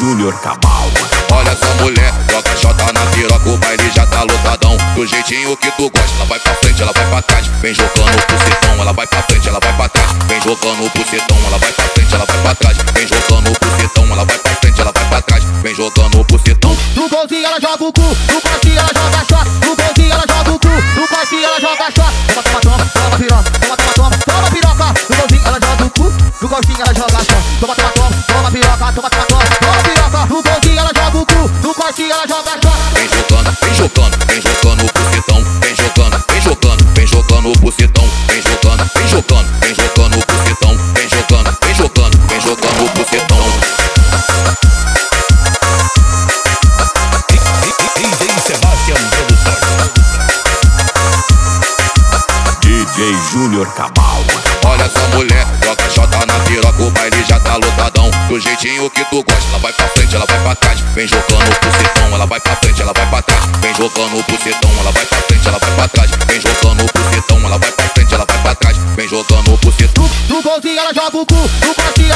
Júnior Cabal. Olha essa mulher, joga xota na piroca, o baile já tá lotadão. Do jeitinho que tu gosta, ela vai pra frente, ela vai pra trás. Vem jogando o pucetão, ela vai pra frente, ela vai pra trás. Vem jogando o pucetão, ela vai pra frente, ela vai pra trás. Vem jogando o pucetão, ela vai pra frente, ela vai pra trás. Vem jogando o pucetão. No golzinho ela joga o cu, no corte ela joga shot. No golzinho ela joga o cu, no corte ela joga shot. Toma, toma, toma, toma piroca, toma, toma, toma, toma piroca. No golzinho ela joga o cu, no cortinho ela joga shot. Toma, toma, toma, toma piroca, toma, toma, toma, toma piroca. No golzinho ela joga o cu, no corte ela joga shot. Vem jogando, vem jogando, vem jogando o pucetão. Vem jogando, vem jogando, vem jogando o pucetão. Vem jogando, vem jogando, vem jogando o pucetão. Vem jogando, vem jogando, vem jogando o pucetão. DJ Sebastião Produções. DJ Júnior Cabal. Olha essa mulher, joga xota na piroca, o baile já tá lotadão. Do jeitinho que tu gosta, ela vai pra frente, ela vai pra trás. Vem jogando o pucetão, ela vai pra frente, ela vai pra trás. Vem jogando o pucetão, ela vai pra frente, ela vai pra trás. Vem jogando o pucetão, ela vai pra frente, ela vai pra trás. Vem jogando o pucetão. No golzinho ela joga o cu, no corte